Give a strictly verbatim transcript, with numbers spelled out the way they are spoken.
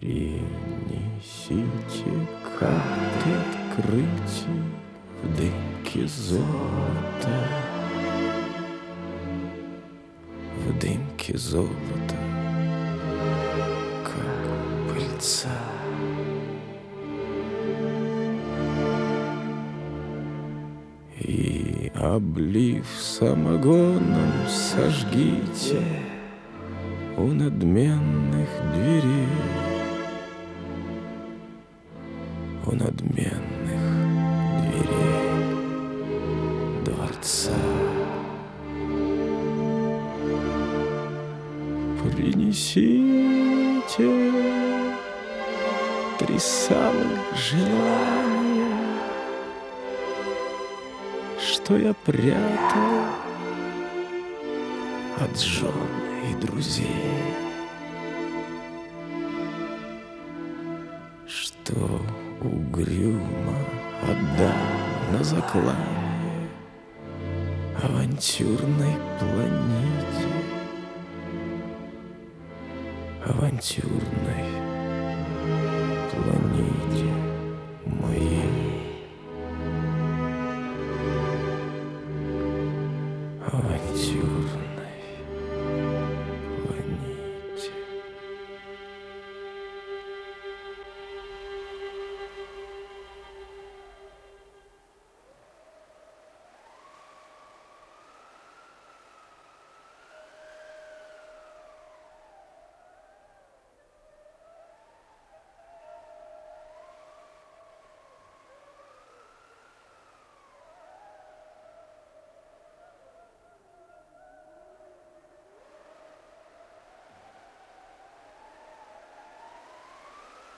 И несите карты открытий в дымке золота, в дымке золота, как пыльца. И, облив самогоном, сожгите у надменных дверей, у надменных дверей дворца. Принесите три самых желания, что я прятал от жен и друзей, что угрюмо отдал на заклание авантюрной планете, авантюрной планете.